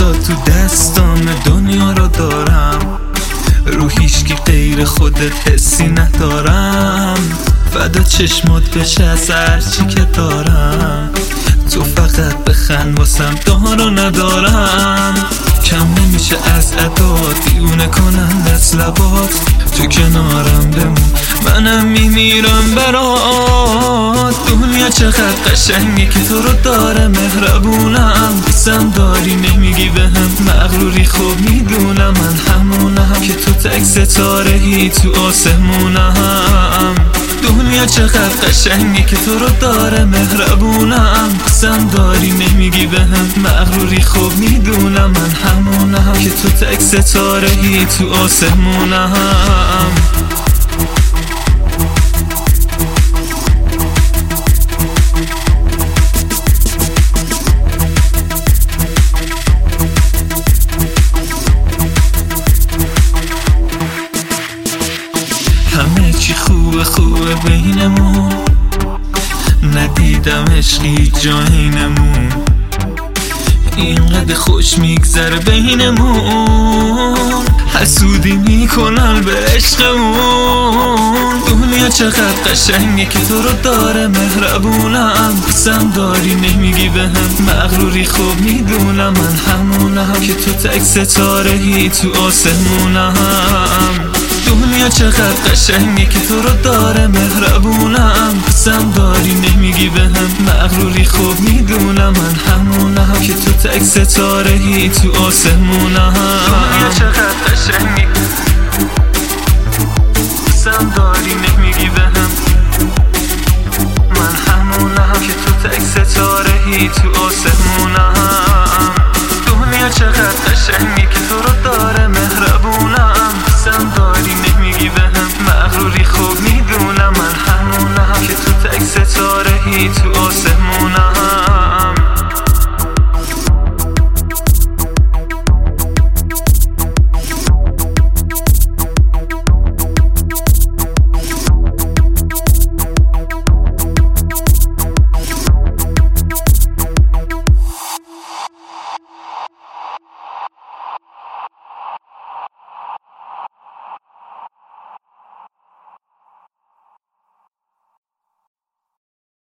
تا تو دستام دنیا رو دارم، رو هیچکی غیر خودت حسی ندارم. فدا چشمات بشه از هرچی که دارم، تو فقط بخند واسم دارو ندارم. کم نمیشه از عدات دیونه کنند از لبات، تو کنارم بمون منم میمیرم برات. دنیا چقدر قشنگه که تو رو داره، مهربونم سم داری نمیگی بهم مغروری. خوب میدونم من همونم که تو تک ستاره‌ای تو آسمونم. دنیا چقدر قشنگه که تو رو داره، مهربونم سم داری نمیگی بهم مغروری. خوب میدونم من همونم که تو تک ستاره‌ای تو آسمونم. همه چی خوبه خوبه بینمون، ندیدم عشقی جاینمون. اینقدر خوش میگذره بینمون، حسودی میکنن به عشقمون. دنیا چقدر قشنگه که تو رو داره، مهربونم سم داری نمیگی بهم مغروری. خوب میدونم من همونم که تو تک ستاره‌ای تو آسمونم. دنیا چقدر قشنگه که تو رو داره، مهربونم سم داری نمیگی بهم مغروری. خوب میدونم من همونم که تو تک ستاره‌ای تو آسمونم. دنیا چقدر قشنگه سم داری نمیگی بهم